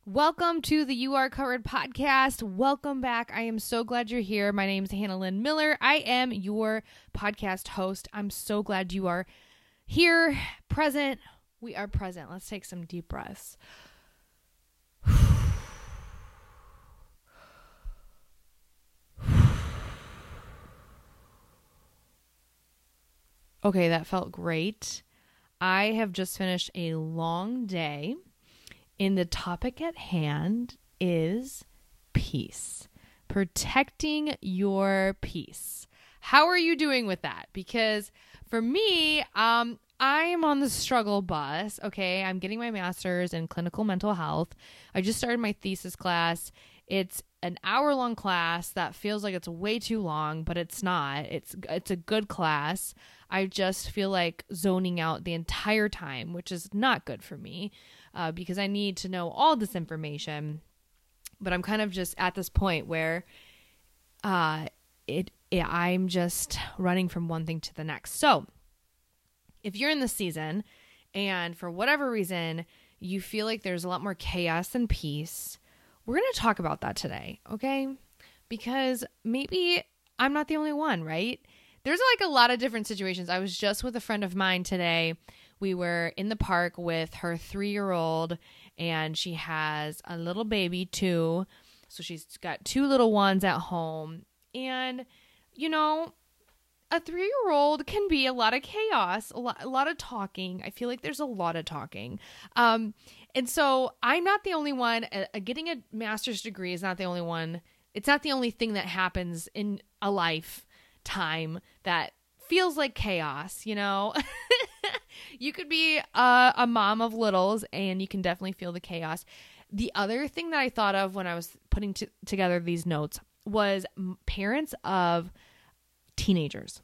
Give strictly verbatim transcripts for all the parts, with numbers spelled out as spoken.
Welcome to the You Are Covered podcast. Welcome back. I am so glad you're here. My name is Hannah Lynn Miller. I am your podcast host. I'm so glad you are here, present. We are present. Let's take some deep breaths. Okay, that felt great. I have just finished a long day. And the topic at hand is peace. Protecting your peace. How are you doing with that? Because for me, um, I am on the struggle bus. Okay, I'm getting my master's in clinical mental health. I just started my thesis class. It's an hour-long class that feels like it's way too long, but it's not. It's it's a good class. I just feel like zoning out the entire time, which is not good for me. Uh, because I need to know all this information, but I'm kind of just at this point where uh, it, it I'm just running from one thing to the next. So if you're in this season and for whatever reason you feel like there's a lot more chaos than peace, we're going to talk about that today, okay? Because maybe I'm not the only one, right? There's like a lot of different situations. I was just with a friend of mine today. We were in the park with her three-year-old, and she has a little baby too. So she's got two little ones at home. And, you know, a three-year-old can be a lot of chaos, a lot, a lot of talking. I feel like there's a lot of talking. Um, and so I'm not the only one. Uh, getting a master's degree is not the only one. It's not the only thing that happens in a lifetime that feels like chaos, you know? You could be a, a mom of littles and you can definitely feel the chaos. The other thing that I thought of when I was putting t- together these notes was parents of teenagers.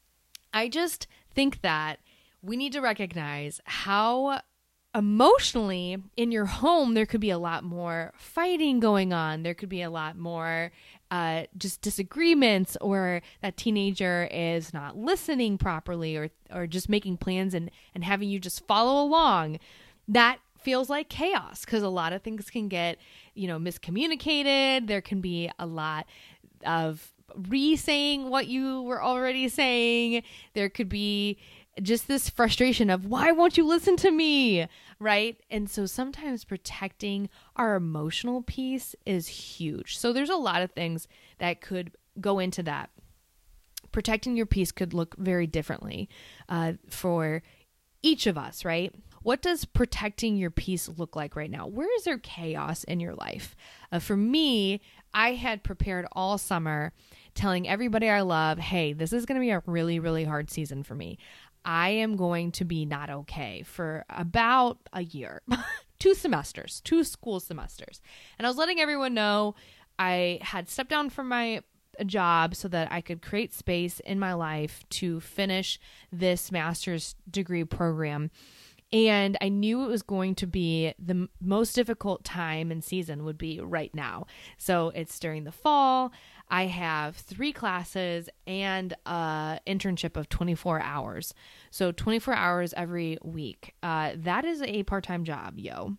I just think that we need to recognize how emotionally in your home there could be a lot more fighting going on. There could be a lot more uh, just disagreements, or that teenager is not listening properly, or or just making plans and, and having you just follow along. That feels like chaos because a lot of things can get, you know, miscommunicated. There can be a lot of re-saying what you were already saying. There could be just this frustration of, why won't you listen to me? Right? And so sometimes protecting our emotional peace is huge. So there's a lot of things that could go into that. Protecting your peace could look very differently uh, for each of us, right? What does protecting your peace look like right now? Where is there chaos in your life? Uh, for me, I had prepared all summer telling everybody I love, hey, this is going to be a really, really hard season for me. I am going to be not okay for about a year, two semesters, two school semesters. And I was letting everyone know I had stepped down from my job so that I could create space in my life to finish this master's degree program. And I knew it was going to be the m- most difficult time and season would be right now. So it's during the fall. I have three classes and an internship of twenty-four hours. So twenty-four hours every week. Uh, that is a part-time job, yo.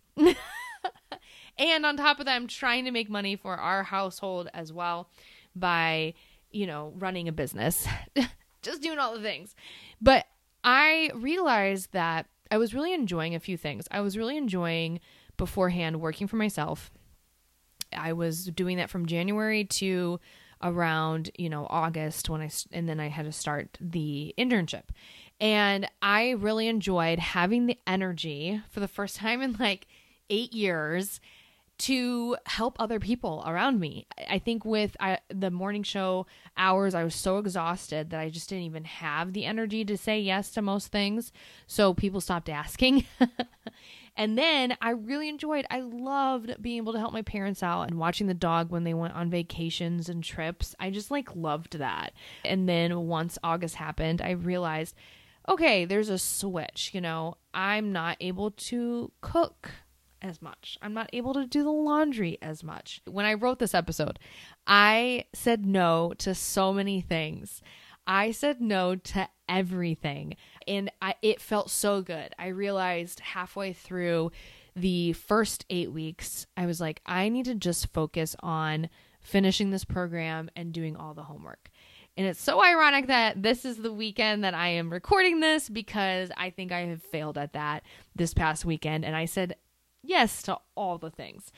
And on top of that, I'm trying to make money for our household as well by, you know, running a business. Just doing all the things. But I realized that I was really enjoying a few things. I was really enjoying beforehand working for myself. I was doing that from January to around, you know, August when I, and then I had to start the internship. And I really enjoyed having the energy for the first time in like eight years to help other people around me. I think with I, the morning show hours, I was so exhausted that I just didn't even have the energy to say yes to most things. So people stopped asking. And then I really enjoyed, I loved being able to help my parents out and watching the dog when they went on vacations and trips. I just like loved that. And then once August happened, I realized, okay, there's a switch, you know, I'm not able to cook as much. I'm not able to do the laundry as much. When I wrote this episode, I said no to so many things. I said no to everything. And I, it felt so good. I realized halfway through the first eight weeks, I was like, I need to just focus on finishing this program and doing all the homework. And it's so ironic that this is the weekend that I am recording this, because I think I have failed at that this past weekend. And I said yes to all the things.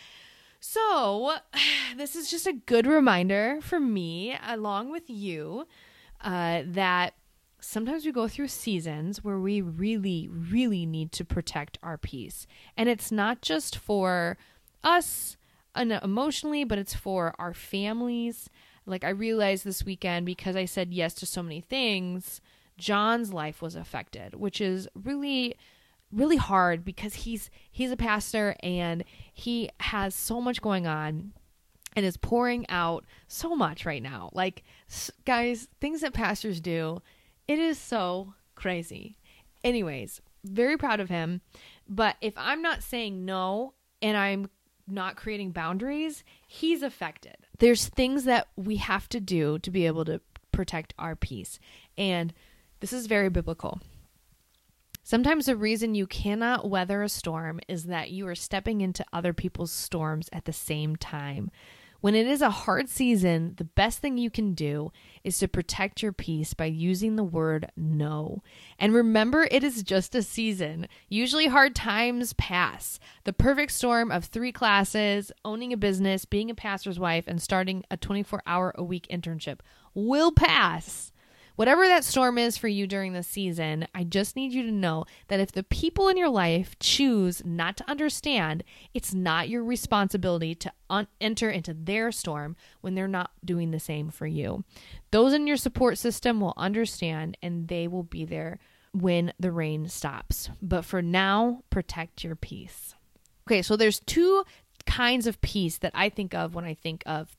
So this is just a good reminder for me, along with you, uh, that sometimes we go through seasons where we really, really need to protect our peace. And it's not just for us emotionally, but it's for our families. Like, I realized this weekend, because I said yes to so many things, John's life was affected, which is really, really hard, because he's he's a pastor and he has so much going on and is pouring out so much right now. Like, guys, things that pastors do, it is so crazy. Anyways, very proud of him. But if I'm not saying no and I'm not creating boundaries, he's affected. There's things that we have to do to be able to protect our peace. And this is very biblical. Sometimes the reason you cannot weather a storm is that you are stepping into other people's storms at the same time. When it is a hard season, the best thing you can do is to protect your peace by using the word no. And remember, it is just a season. Usually hard times pass. The perfect storm of three classes, owning a business, being a pastor's wife, and starting a twenty-four hour a week internship will pass. Whatever that storm is for you during the season, I just need you to know that if the people in your life choose not to understand, it's not your responsibility to un- enter into their storm when they're not doing the same for you. Those in your support system will understand, and they will be there when the rain stops. But for now, protect your peace. Okay, so there's two kinds of peace that I think of when I think of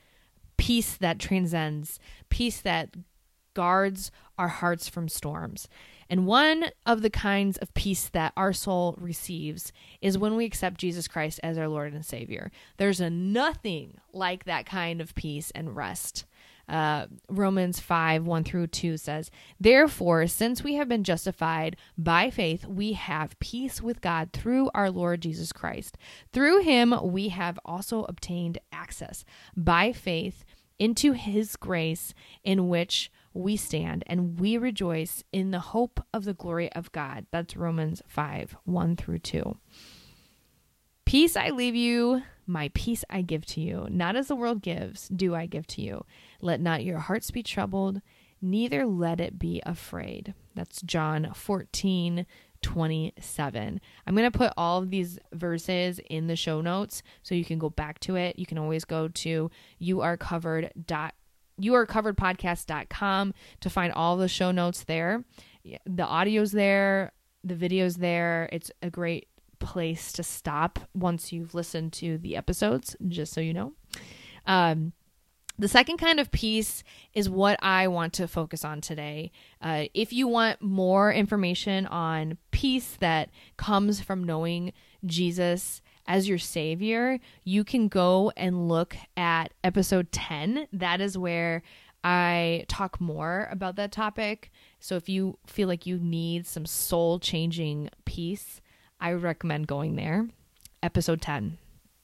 peace that transcends, peace that guards our hearts from storms. And one of the kinds of peace that our soul receives is when we accept Jesus Christ as our Lord and Savior. There's a nothing like that kind of peace and rest. Uh, Romans five, one through two says, "Therefore, since we have been justified by faith, we have peace with God through our Lord Jesus Christ. Through him, we have also obtained access by faith into his grace, in which we stand, and we rejoice in the hope of the glory of God." That's Romans five, one through two. "Peace I leave you, my peace I give to you. Not as the world gives, do I give to you. Let not your hearts be troubled, neither let it be afraid." That's John fourteen, twenty-seven. I'm going to put all of these verses in the show notes so you can go back to it. You can always go to youarecovered dot you are covered podcast dot com to find all the show notes there. The audio's there, the video's there. It's a great place to stop once you've listened to the episodes, just so you know. Um, the second kind of peace is what I want to focus on today. Uh, if you want more information on peace that comes from knowing Jesus as your Savior, you can go and look at episode ten. That is where I talk more about that topic. So if you feel like you need some soul-changing peace, I recommend going there. Episode ten.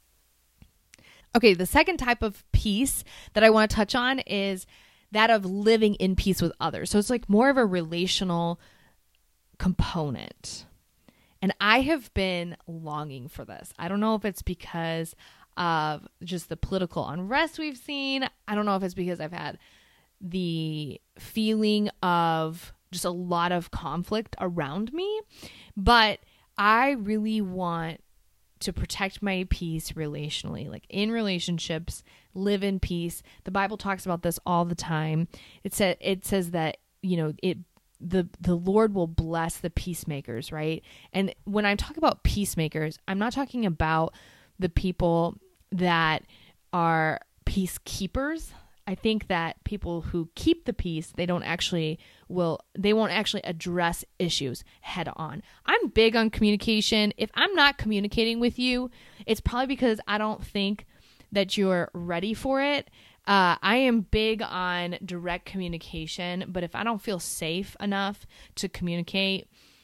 Okay, the second type of peace that I want to touch on is that of living in peace with others. So it's like more of a relational component. And I have been longing for this. I don't know if it's because of just the political unrest we've seen. I don't know if it's because I've had the feeling of just a lot of conflict around me. But I really want to protect my peace relationally, like in relationships, live in peace. The Bible talks about this all the time. It said, it says that, you know, it, the, the Lord will bless the peacemakers, right? And when I talk about peacemakers, I'm not talking about the people that are peacekeepers. I think that people who keep the peace, they don't actually will, they won't actually address issues head on. I'm big on communication. If I'm not communicating with you, it's probably because I don't think that you're ready for it. Uh, I am big on direct communication, but if I don't feel safe enough to communicate,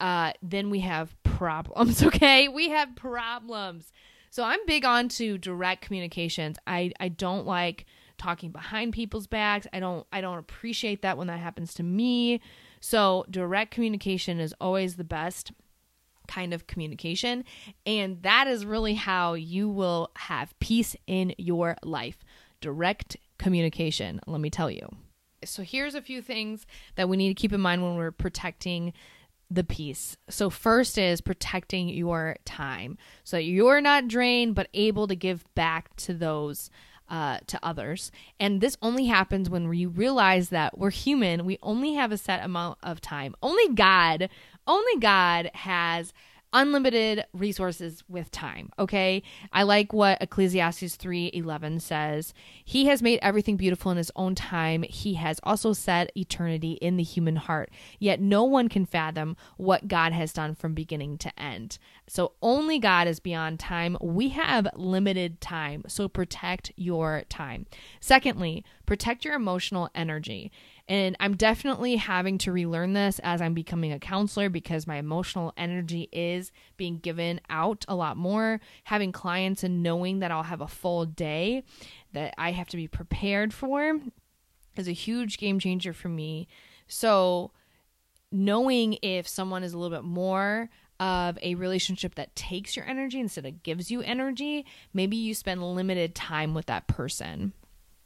uh, then we have problems, okay? We have problems. So I'm big on to direct communications. I, I don't like talking behind people's backs. I don't I don't appreciate that when that happens to me. So direct communication is always the best kind of communication. And that is really how you will have peace in your life. Direct communication, let me tell you. So here's a few things that we need to keep in mind when we're protecting the peace. So first is protecting your time, so you're not drained but able to give back to those uh to others. And this only happens when you realize that we're human. We only have a set amount of time. Only God, only God has unlimited resources with time, okay? I like what Ecclesiastes three eleven says. He has made everything beautiful in his own time. He has also set eternity in the human heart. Yet no one can fathom what God has done from beginning to end. So only God is beyond time. We have limited time, so protect your time. Secondly, protect your emotional energy. And I'm definitely having to relearn this as I'm becoming a counselor, because my emotional energy is being given out a lot more. Having clients and knowing that I'll have a full day that I have to be prepared for is a huge game changer for me. So knowing if someone is a little bit more of a relationship that takes your energy instead of gives you energy, maybe you spend limited time with that person.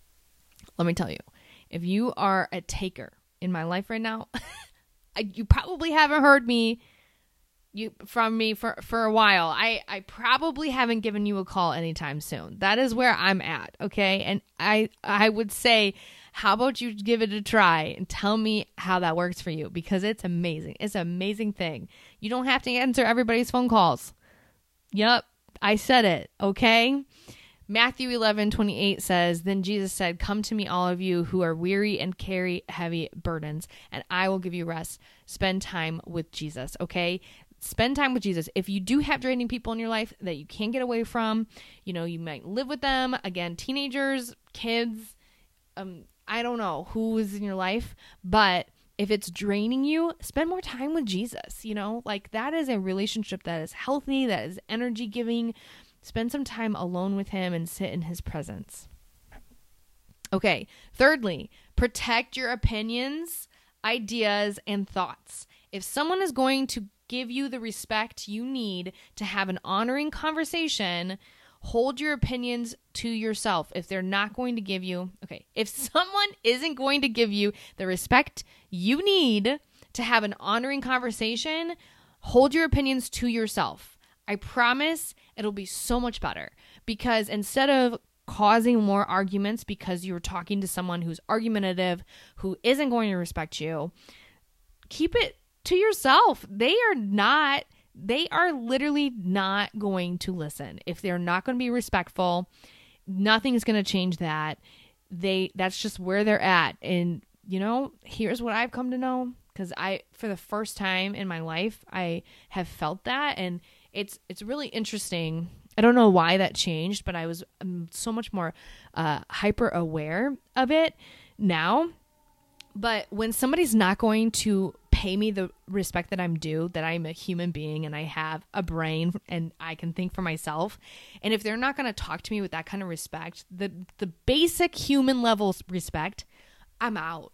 Let me tell you, if you are a taker in my life right now, I, you probably haven't heard me you from me for, for a while. I, I probably haven't given you a call anytime soon. That is where I'm at, okay? And I I would say, how about you give it a try and tell me how that works for you, because it's amazing. It's an amazing thing. You don't have to answer everybody's phone calls. Yep, I said it, okay? Matthew eleven twenty-eight says, "Then Jesus said, 'Come to me, all of you who are weary and carry heavy burdens, and I will give you rest.'" Spend time with Jesus, okay? Spend time with Jesus. If you do have draining people in your life that you can't get away from, you know, you might live with them. Again, teenagers, kids, um, I don't know who is in your life, but if it's draining you, spend more time with Jesus, you know? Like, that is a relationship that is healthy, that is energy giving. Spend some time alone with him and sit in his presence. Okay. Thirdly, protect your opinions, ideas, and thoughts. If someone is going to give you the respect you need to have an honoring conversation, hold your opinions to yourself. If they're not going to give you, okay, if someone isn't going to give you the respect you need to have an honoring conversation, hold your opinions to yourself. I promise it'll be so much better, because instead of causing more arguments because you're talking to someone who's argumentative, who isn't going to respect you, keep it to yourself. They are not, they are literally not going to listen. If they're not going to be respectful, nothing is going to change that. They, that's just where they're at. And, you know, here's what I've come to know, because I, for the first time in my life, I have felt that. And It's it's really interesting. I don't know why that changed, but I was um, so much more uh, hyper aware of it now. But when somebody's not going to pay me the respect that I'm due, that I'm a human being and I have a brain and I can think for myself, and if they're not going to talk to me with that kind of respect, the the basic human level respect, I'm out.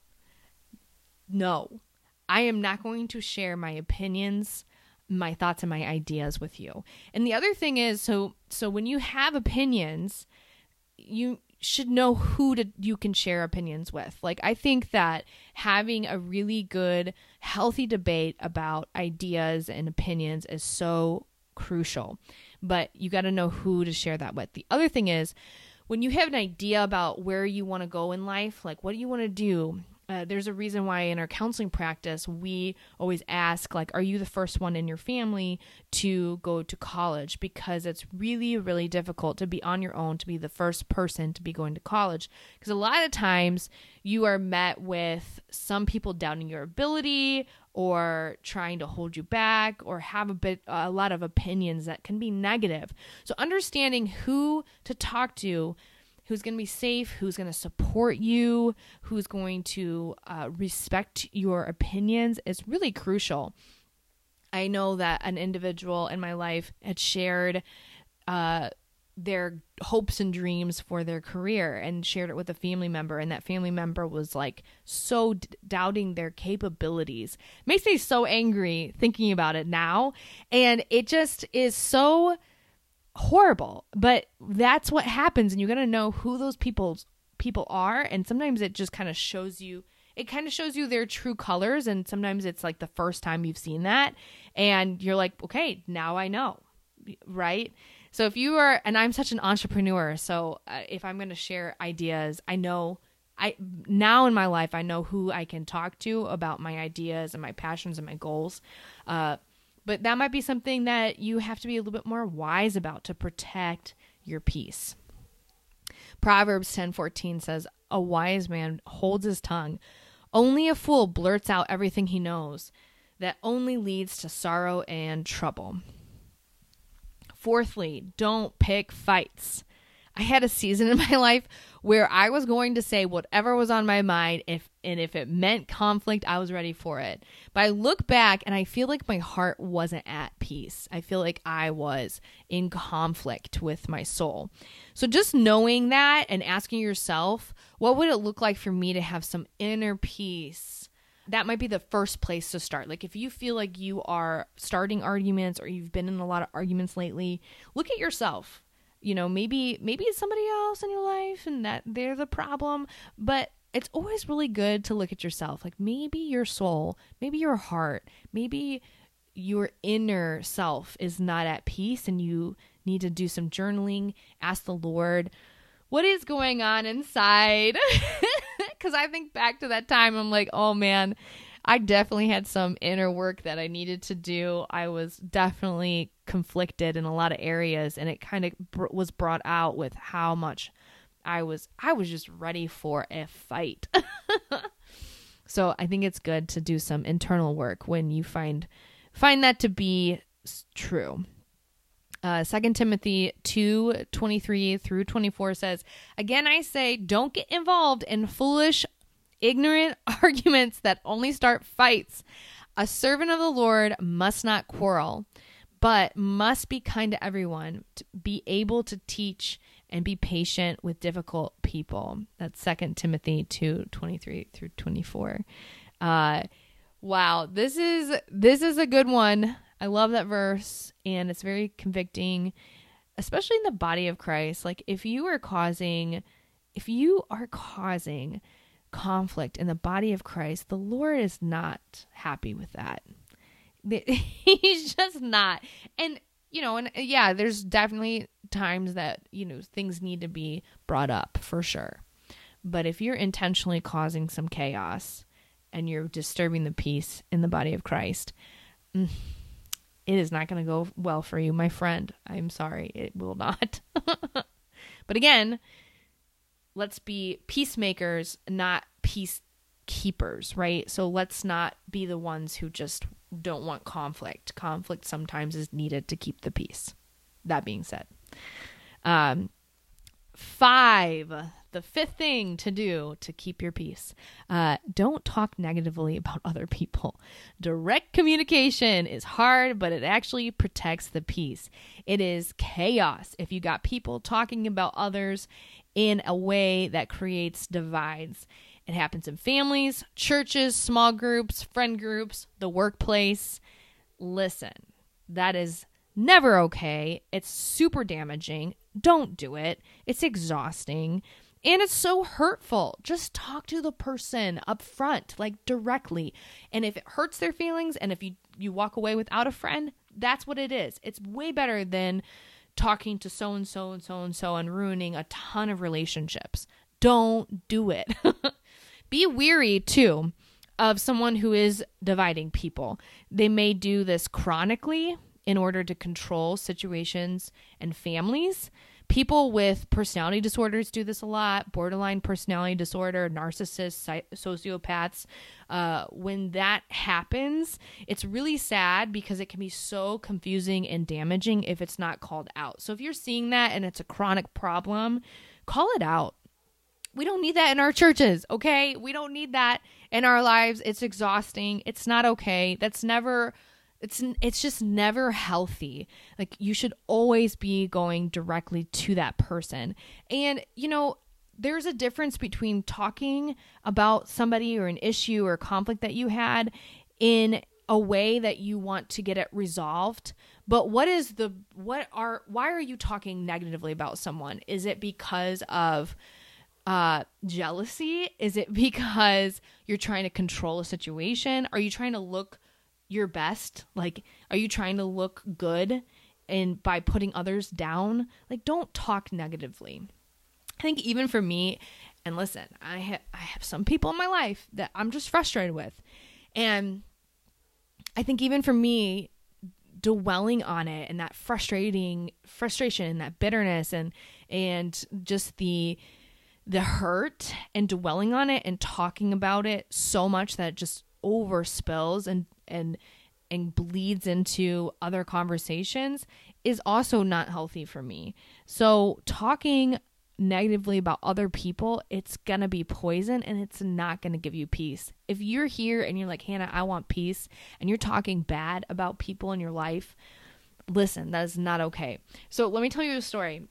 No, I am not going to share my opinions, my thoughts, and my ideas with you. And the other thing is, so so when you have opinions, you should know who to you can share opinions with. Like, I think that having a really good, healthy debate about ideas and opinions is so crucial. But you got to know who to share that with. The other thing is, when you have an idea about where you want to go in life, like what do you want to do? Uh, there's a reason why in our counseling practice, we always ask, like, are you the first one in your family to go to college? Because it's really, really difficult to be on your own, to be the first person to be going to college. Because a lot of times you are met with some people doubting your ability or trying to hold you back or have a bit, a lot of opinions that can be negative. So understanding who to talk to, who's going to be safe, who's going to support you, who's going to uh, respect your opinions is really crucial. I know that an individual in my life had shared uh, their hopes and dreams for their career and shared it with a family member. And that family member was like so d- doubting their capabilities. Makes me so angry thinking about it now. And it just is so horrible. But that's what happens. And you got to know who those people people are. And sometimes it just kind of shows you, it kind of shows you their true colors. And sometimes it's like the first time you've seen that. And you're like, okay, now I know. Right? So if you are, and I'm such an entrepreneur, so uh, if I'm going to share ideas, I know, I now in my life, I know who I can talk to about my ideas and my passions and my goals. Uh, but that might be something that you have to be a little bit more wise about to protect your peace. Proverbs ten fourteen says, a wise man holds his tongue. Only a fool blurts out everything he knows. That only leads to sorrow and trouble. Fourthly, don't pick fights. I had a season in my life where I was going to say whatever was on my mind, if and if it meant conflict, I was ready for it. But I look back and I feel like my heart wasn't at peace. I feel like I was in conflict with my soul. So just knowing that and asking yourself, what would it look like for me to have some inner peace? That might be the first place to start. Like if you feel like you are starting arguments or you've been in a lot of arguments lately, look at yourself. You know, maybe maybe it's somebody else in your life and that they're the problem, but it's always really good to look at yourself. Like maybe your soul, maybe your heart, maybe your inner self is not at peace and you need to do some journaling, ask the Lord, what is going on inside? Because I think back to that time, I'm like, oh man, I definitely had some inner work that I needed to do. I was definitely conflicted in a lot of areas, and it kind of br- was brought out with how much I was, I was just ready for a fight. So I think it's good to do some internal work when you find, find that to be true. Uh, Second Timothy two twenty-three through twenty-four says, again, I say, don't get involved in foolish, ignorant arguments that only start fights. A servant of the Lord must not quarrel, but must be kind to everyone, to be able to teach and be patient with difficult people. That's Second Timothy two twenty-three through twenty-four. Uh, wow, this is this is a good one. I love that verse, and it's very convicting, especially in the body of Christ. Like if you are causing, if you are causing conflict in the body of Christ, the Lord is not happy with that. He's just not. And, you know, and yeah, there's definitely times that, you know, things need to be brought up for sure. But if you're intentionally causing some chaos and you're disturbing the peace in the body of Christ, mm, it is not going to go well for you, my friend. I'm sorry. It will not. But again, let's be peacemakers, not peacekeepers, right? So let's not be the ones who just don't want conflict. Conflict sometimes is needed to keep the peace. That being said. Um, five, the fifth thing to do to keep your peace. Uh, don't talk negatively about other people. Direct communication is hard, but it actually protects the peace. It is chaos if you got people talking about others in a way that creates divides. It happens in families, churches, small groups, friend groups, the workplace. Listen, that is never okay. It's super damaging. Don't do it. It's exhausting. And it's so hurtful. Just talk to the person up front, like directly. And if it hurts their feelings and if you, you walk away without a friend, that's what it is. It's way better than talking to so-and-so and so-and-so and ruining a ton of relationships. Don't do it. Be weary, too, of someone who is dividing people. They may do this chronically in order to control situations and families. People with personality disorders do this a lot. Borderline personality disorder, narcissists, sociopaths. Uh, when that happens, it's really sad because it can be so confusing and damaging if it's not called out. So if you're seeing that and it's a chronic problem, call it out. We don't need that in our churches, okay? We don't need that in our lives. It's exhausting. It's not okay. That's never... It's it's just never healthy. Like, you should always be going directly to that person. And, you know, there's a difference between talking about somebody or an issue or conflict that you had in a way that you want to get it resolved. But what is the, what are, why are you talking negatively about someone? Is it because of uh, jealousy? Is it because you're trying to control a situation? Are you trying to look your best? Like, are you trying to look good and by putting others down? Like, don't talk negatively. I think even for me, and listen, I have, I have some people in my life that I'm just frustrated with. And I think even for me, dwelling on it and that frustrating frustration and that bitterness and, and just the, the hurt and dwelling on it and talking about it so much that it just overspills and, and, and bleeds into other conversations is also not healthy for me. So talking negatively about other people, it's gonna be poison and it's not gonna give you peace. If you're here and you're like, Hannah, I want peace, and you're talking bad about people in your life, listen, that is not okay. So let me tell you a story.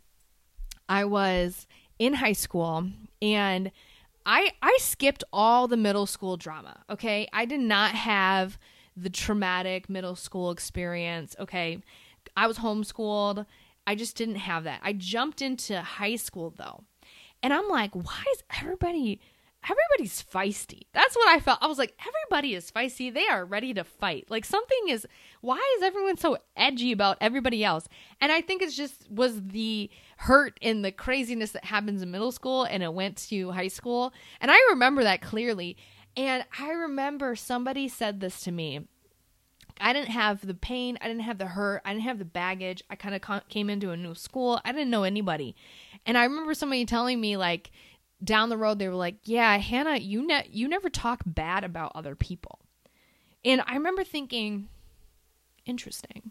I was in high school and I I skipped all the middle school drama. Okay, I did not have the traumatic middle school experience. Okay, I was homeschooled. I just didn't have that. I jumped into high school though. And I'm like, why is everybody, everybody's feisty? That's what I felt. I was like, everybody is feisty. They are ready to fight. Like, something is, why is everyone so edgy about everybody else? And I think it's just was the hurt and the craziness that happens in middle school, and it went to high school. And I remember that clearly. And I remember somebody said this to me. I didn't have the pain. I didn't have the hurt. I didn't have the baggage. I kind of con- came into a new school. I didn't know anybody. And I remember somebody telling me, like, down the road, they were like, yeah, Hannah, you, ne- you never talk bad about other people. And I remember thinking, interesting.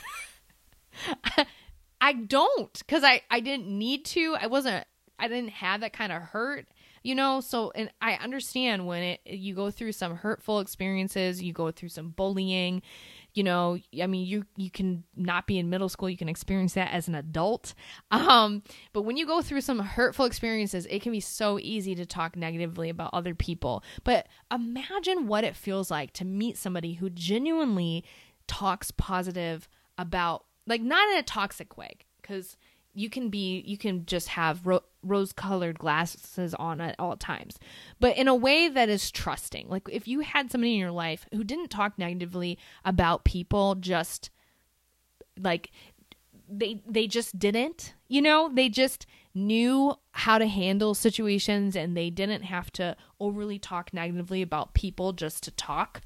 I don't, because I, I didn't need to. I wasn't, I didn't have that kind of hurt. You know, so, and I understand when it, you go through some hurtful experiences, you go through some bullying, you know, I mean, you, you can not be in middle school. You can experience that as an adult. Um, but when you go through some hurtful experiences, it can be so easy to talk negatively about other people. But imagine what it feels like to meet somebody who genuinely talks positive about, like, not in a toxic way, because you can be, you can just have ro- rose-colored glasses on at all times, but in a way that is trusting. Like, if you had somebody in your life who didn't talk negatively about people, just like they, they just didn't, you know, they just knew how to handle situations and they didn't have to overly talk negatively about people just to talk.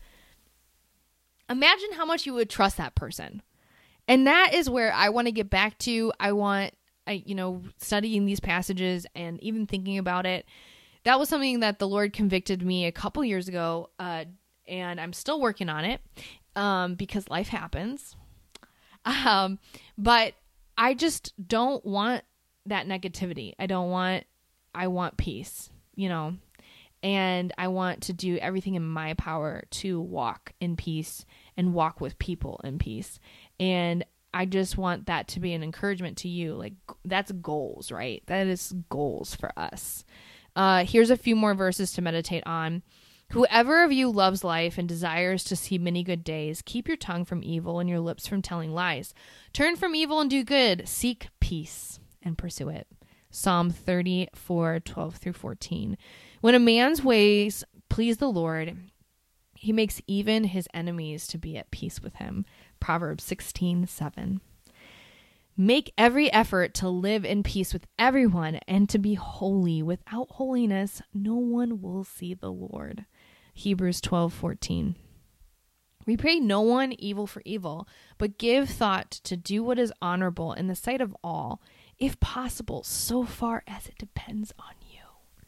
Imagine how much you would trust that person. And that is where I want to get back to. I want, I, you know, studying these passages and even thinking about it. That was something that the Lord convicted me a couple years ago. Uh, and I'm still working on it um, because life happens. Um, but I just don't want that negativity. I don't want, I want peace, you know, and I want to do everything in my power to walk in peace and walk with people in peace. And I just want that to be an encouragement to you. Like, that's goals, right? That is goals for us. Uh, here's a few more verses to meditate on. Whoever of you loves life and desires to see many good days, keep your tongue from evil and your lips from telling lies. Turn from evil and do good. Seek peace and pursue it. Psalm thirty-four, twelve through fourteen. When a man's ways please the Lord, he makes even his enemies to be at peace with him. Proverbs sixteen, seven. Make every effort to live in peace with everyone and to be holy. Without holiness, no one will see the Lord. Hebrews twelve, fourteen. Repay no one evil for evil, but give thought to do what is honorable in the sight of all, if possible, so far as it depends on you.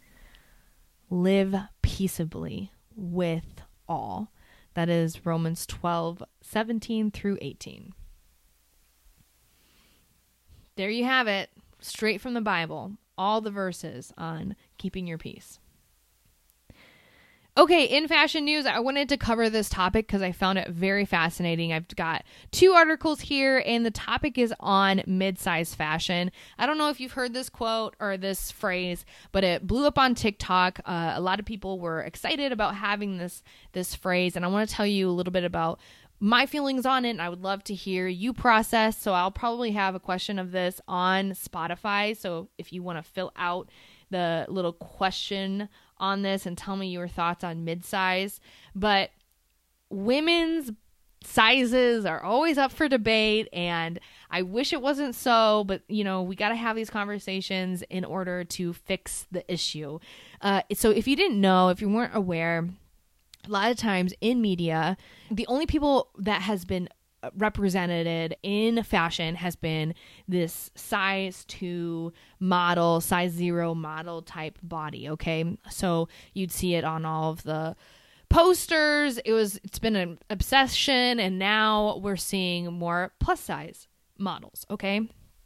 Live peaceably with all. That is Romans twelve, seventeen through eighteen. There you have it, straight from the Bible, all the verses on keeping your peace. Okay, in fashion news, I wanted to cover this topic because I found it very fascinating. I've got two articles here, and the topic is on mid-size fashion. I don't know if you've heard this quote or this phrase, but it blew up on TikTok. Uh, a lot of people were excited about having this this phrase, and I want to tell you a little bit about my feelings on it, and I would love to hear you process. So I'll probably have a question of this on Spotify. So if you want to fill out the little question on this and tell me your thoughts on mid-size. But women's sizes are always up for debate, and I wish it wasn't so, but you know, we got to have these conversations in order to fix the issue. Uh, so if you didn't know, if you weren't aware, a lot of times in media, the only people that has been represented in fashion has been this size two model, size zero model type body. Okay. So you'd see it on all of the posters. It was, it's been an obsession, and now we're seeing more plus size models. Okay.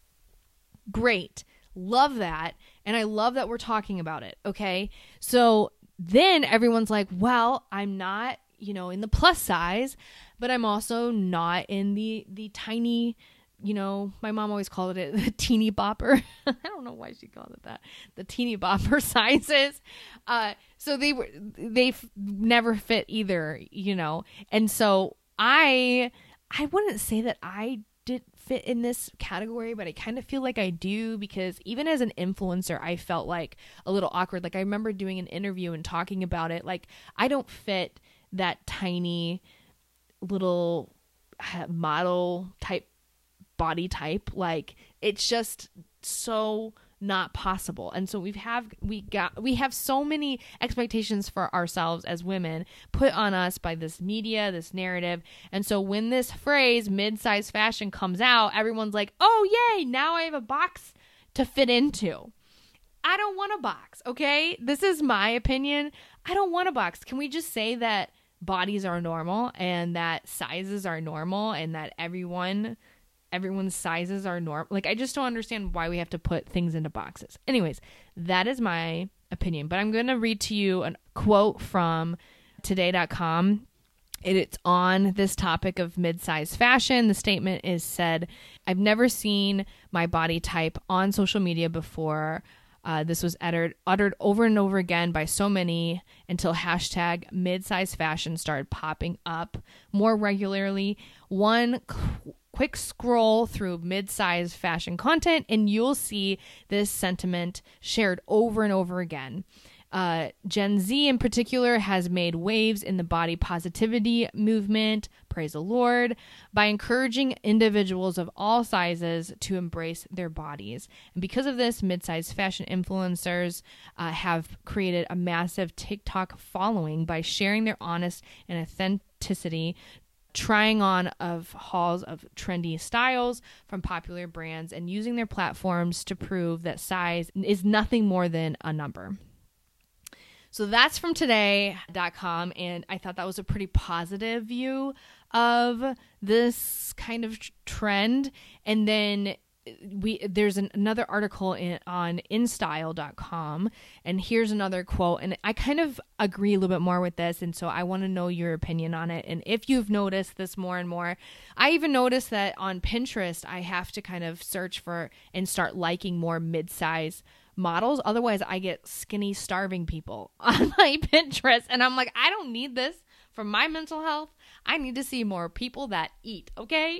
Great. Love that. And I love that we're talking about it. Okay. So then everyone's like, well, I'm not, you know, in the plus size, but I'm also not in the, the tiny, you know, my mom always called it the teeny bopper. I don't know why she called it that. The teeny bopper sizes. Uh, so they were, they f- never fit either, you know? And so I, I wouldn't say that I did fit in this category, but I kind of feel like I do, because even as an influencer, I felt like a little awkward. Like I remember doing an interview and talking about it. Like I don't fit that tiny little model type body type. Like it's just so not possible. And so we've have we got we have so many expectations for ourselves as women put on us by this media, this narrative. And so when this phrase mid-size fashion comes out, everyone's like, oh yay, now I have a box to fit into. I don't want a box. Okay, this is my opinion. I don't want a box. Can we just say that bodies are normal and that sizes are normal and that everyone everyone's sizes are normal? Like, I just don't understand why we have to put things into boxes. Anyways, that is my opinion, but I'm going to read to you a quote from today dot com. It's on this topic of mid-size fashion. The statement is said, I've never seen my body type on social media before. Uh, this was uttered, uttered over and over again by so many until hashtag mid-size fashion started popping up more regularly. One qu- quick scroll through mid-size fashion content and you'll see this sentiment shared over and over again. Uh, Gen Z in particular has made waves in the body positivity movement, praise the Lord, by encouraging individuals of all sizes to embrace their bodies. And because of this, mid-sized fashion influencers uh, have created a massive TikTok following by sharing their honest and authenticity, trying on of hauls of trendy styles from popular brands, and using their platforms to prove that size is nothing more than a number. So that's from today dot com, and I thought that was a pretty positive view of this kind of trend. And then we there's an, another article in, on in style dot com, and here's another quote, and I kind of agree a little bit more with this, and so I want to know your opinion on it, and if you've noticed this more and more. I even noticed that on Pinterest, I have to kind of search for and start liking more mid-size models. Otherwise, I get skinny, starving people on my Pinterest, and I'm like, I don't need this for my mental health. I need to see more people that eat, okay?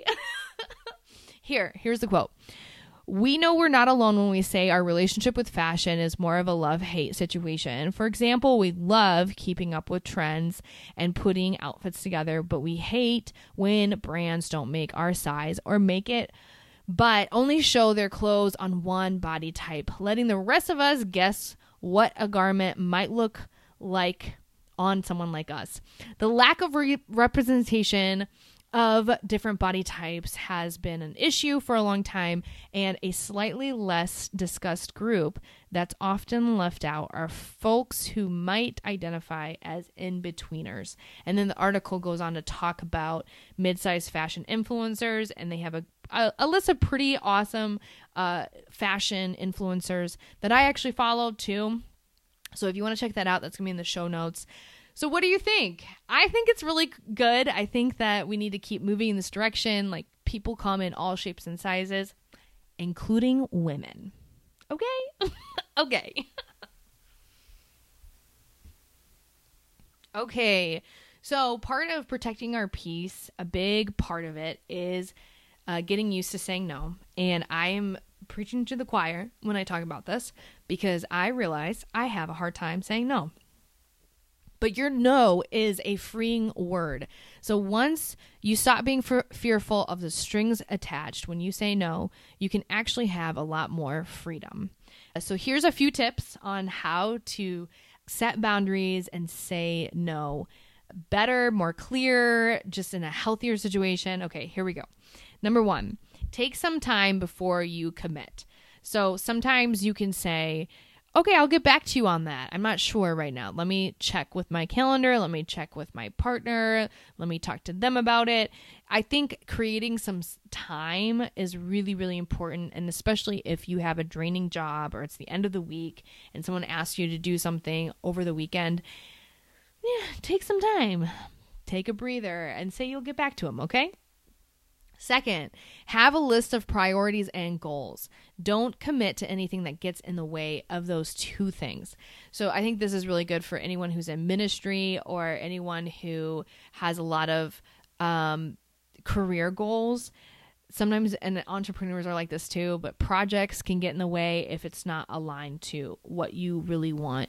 Here, here's the quote. We know we're not alone when we say our relationship with fashion is more of a love-hate situation. For example, we love keeping up with trends and putting outfits together, but we hate when brands don't make our size or make it but only show their clothes on one body type, letting the rest of us guess what a garment might look like on someone like us. The lack of re- representation of different body types has been an issue for a long time, and a slightly less discussed group that's often left out are folks who might identify as in-betweeners. And then the article goes on to talk about mid-sized fashion influencers, and they have a A, a list of pretty awesome uh, fashion influencers that I actually follow too. So if you want to check that out, that's going to be in the show notes. So what do you think? I think it's really good. I think that we need to keep moving in this direction. Like, people come in all shapes and sizes, including women. Okay? Okay. Okay. So part of protecting our peace, a big part of it is uh, getting used to saying no. And I'm preaching to the choir when I talk about this because I realize I have a hard time saying no. But your no is a freeing word. So once you stop being f- fearful of the strings attached, when you say no, you can actually have a lot more freedom. So here's a few tips on how to set boundaries and say no better, more clear, just in a healthier situation. Okay, here we go. Number one, take some time before you commit. So sometimes you can say, okay, I'll get back to you on that. I'm not sure right now. Let me check with my calendar. Let me check with my partner. Let me talk to them about it. I think creating some time is really, really important. And especially if you have a draining job or it's the end of the week and someone asks you to do something over the weekend, yeah, take some time. Take a breather and say you'll get back to them, okay? Second, have a list of priorities and goals. Don't commit to anything that gets in the way of those two things. So I think this is really good for anyone who's in ministry or anyone who has a lot of um, career goals. Sometimes, and entrepreneurs are like this too, but projects can get in the way if it's not aligned to what you really want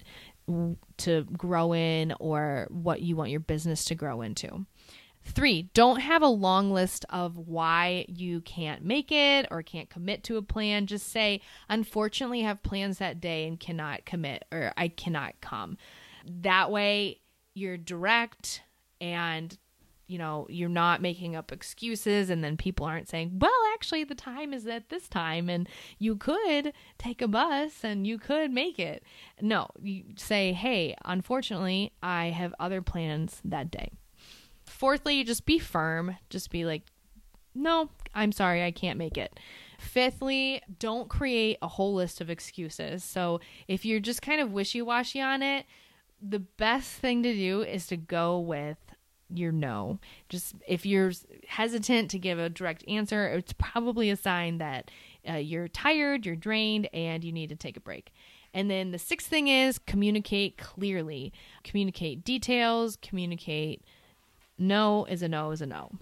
to grow in or what you want your business to grow into. Three, don't have a long list of why you can't make it or can't commit to a plan. Just say, unfortunately, I have plans that day and cannot commit, or I cannot come. That way you're direct and, you know, you're not making up excuses, and then people aren't saying, well, actually the time is at this time and you could take a bus and you could make it. No, you say, hey, unfortunately, I have other plans that day. Fourthly, just be firm. Just be like, no, I'm sorry, I can't make it. Fifthly, don't create a whole list of excuses. So if you're just kind of wishy-washy on it, the best thing to do is to go with your no. Just if you're hesitant to give a direct answer, it's probably a sign that uh, you're tired, you're drained, and you need to take a break. And then the sixth thing is communicate clearly. Communicate details, communicate no is a no is a no.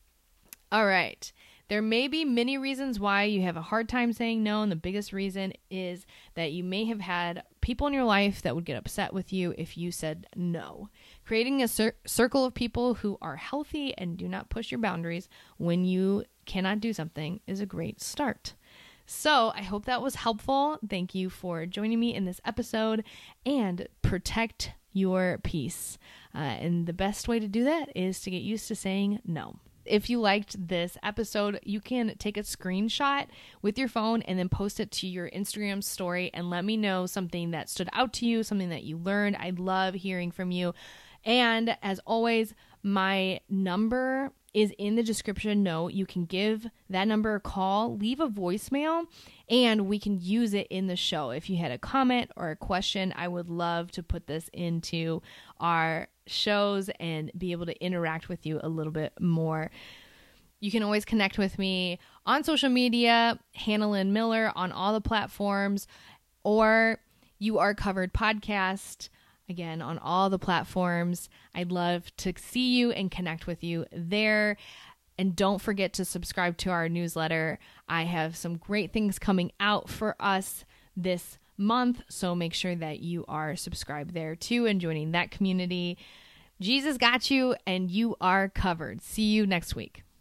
All right. There may be many reasons why you have a hard time saying no, and the biggest reason is that you may have had people in your life that would get upset with you if you said no. Creating a cir- circle of people who are healthy and do not push your boundaries when you cannot do something is a great start. So I hope that was helpful. Thank you for joining me in this episode, and protect your peace. Uh, and the best way to do that is to get used to saying no. If you liked this episode, you can take a screenshot with your phone and then post it to your Instagram story and let me know something that stood out to you, something that you learned. I'd love hearing from you. And as always, my number is in the description note. You can give that number a call, leave a voicemail, and we can use it in the show. If you had a comment or a question, I would love to put this into our shows and be able to interact with you a little bit more. You can always connect with me on social media, Hannah Lynn Miller on all the platforms, or You Are Covered podcast, again, on all the platforms. I'd love to see you and connect with you there. And don't forget to subscribe to our newsletter. I have some great things coming out for us this month, so make sure that you are subscribed there too and joining that community. Jesus got you, and you are covered. See you next week.